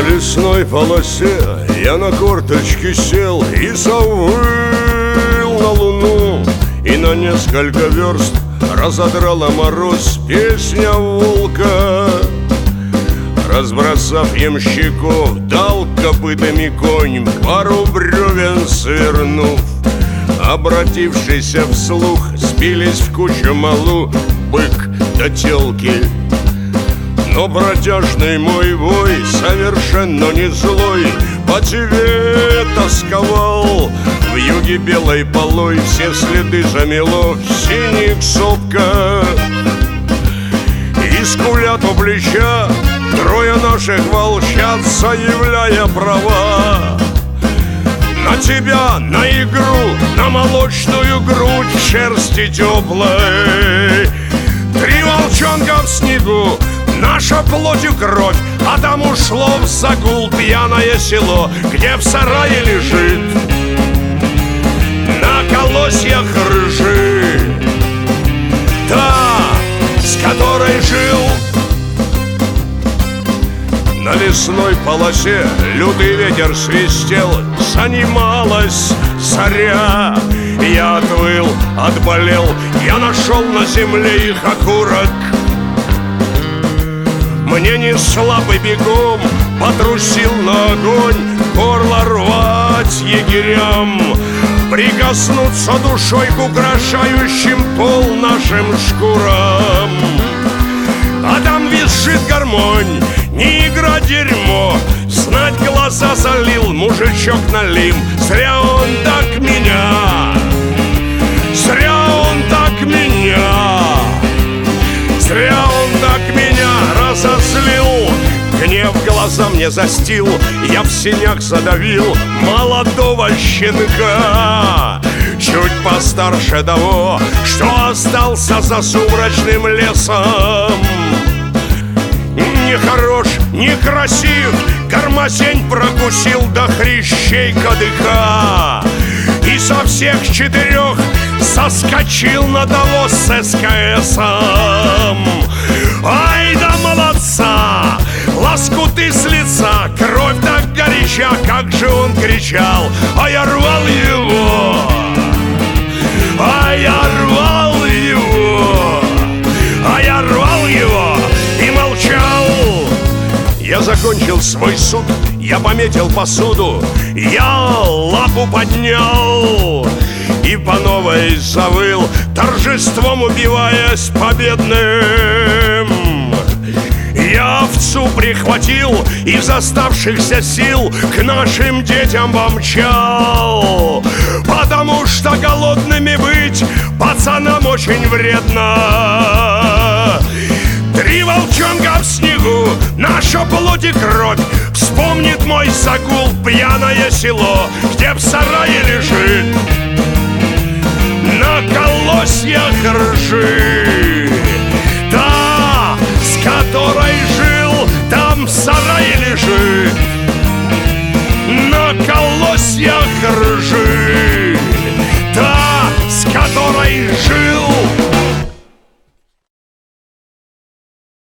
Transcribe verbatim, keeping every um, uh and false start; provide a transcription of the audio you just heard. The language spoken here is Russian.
лесной полосе я на корточки сел и завыл на луну, и на несколько верст разодрала мороз песня волка. Разбросав ямщиков, дал копытами конь, пару бревен свернув. Обратившийся вслух, сбились в кучу малу бык да телки. Но протяжный мой вой, совершенно не злой, по тебе тосковал. В юге белой полой все следы замело в синих сопках. И скулят у плеча трое наших волчат, заявляя права на тебя, на игру, на молочную грудь в шерсти теплой. Три волчонка в снегу, наша плоть и кровь, а там ушло в загул пьяное село, где в сарае лежит на колосьях ржи та, с которой жил. На лесной полосе лютый ветер свистел, занималась заря. Я отвыл, отболел, я нашел на земле их окурок. Мне не слабый бегом потрусил на огонь, горло рвать егерям, прикоснуться душой к украшающим пол нашим шкурам. А там визжит гармонь, не игра, дерьмо, знать глаза залил мужичок налим. Зря он так меня, зря он так меня, зря он так меня разозлил. Гнев глаза мне застил, я в синях задавил молодого щенка, чуть постарше того, что остался за сумрачным лесом. Не хорош, не красив, гормосень прокусил до хрящей кадыка, и со всех четырех соскочил на того с СКСом. Ай да молодца, лоскуты с лица, кровь так горяча, как же он кричал, а я рвал его, а я рвал его, а я рвал его и молчал. Я закончил свой суд, я пометил посуду, я лапу поднял и по новой завыл, торжеством убиваясь победным. Я овцу прихватил, из оставшихся сил к нашим детям помчал, потому что голодными быть пацанам очень вредно. Три волчонка в снегу, наша плоть и кровь, вспомнит мой загул пьяное село, где в сарае лежит на колосьях ржи